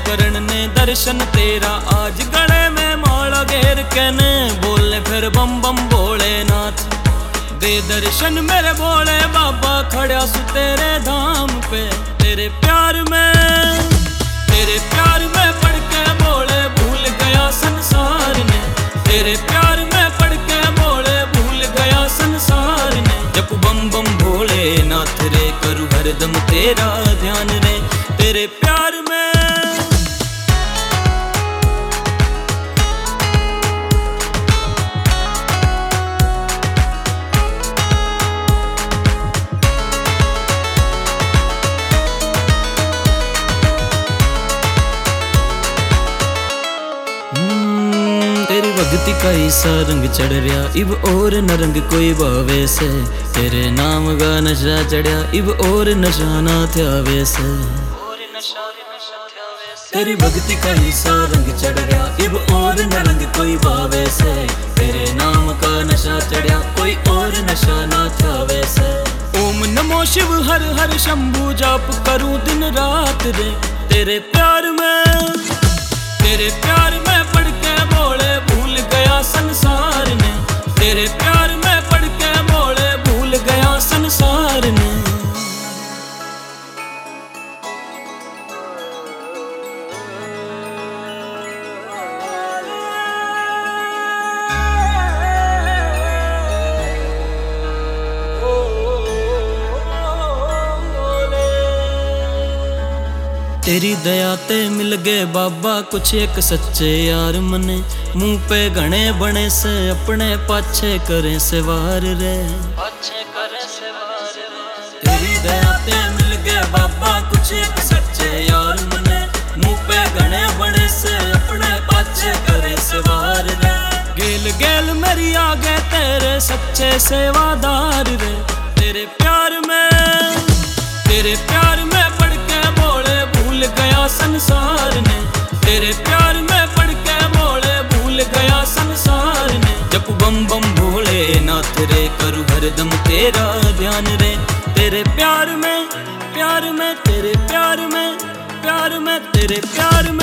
करण ने दर्शन तेरा आज गले में माला घेर के ने बोले फिर बम बम भोलेनाथ दे दर्शन मेरे भोले बाबा खड़ा सु तेरे धाम पे तेरे प्यार में पड़ के भोले भूल गया संसार ने तेरे प्यार में पड़ के भोले भूल गया संसार ने जप बम बम भोलेनाथ रे करूं हरदम तेरा ध्यान रे तेरे प्यार में। तेरी भक्ति का ईसा रंग चढ़ रहा इब और न रंग कोई भावे से तेरे नाम का नशा चढ़िया इब और नशा ना थे से तेरी भक्ति का ईसा रंग चढ़ रहा इब और न रंग कोई भावे से तेरे नाम का नशा चढ़िया कोई और नशा ना थे से। ओम नमो शिव हर हर शंभु जाप करूं दिन रात रे तेरे प्यार में पड़ के भोले भूल गया संसार ने तेरे प्यार में पड़ के भोले भूल गया संसार ने। तेरी दया ते मिल गए बाबा कुछ एक सच्चे यार मने मुंह पे घने बने से अपने पाछे करे से वार रे तेरी दया ते मिल गए बाबा कुछ एक सच्चे यार मने मुंह पे घने बने से अपने पाछे करे से वार रे गेल गेल मेरी आगे तेरे सच्चे सेवादार रे तेरे प्यार में पड़ के भोले भूल गया संसार ने तेरे प्यार में पड़ के भोले भूल गया संसार ने जप बम बम भोलेनाथ रे करूं हरदम तेरा ध्यान रे तेरे प्यार में तेरे प्यार में तेरे प्यार में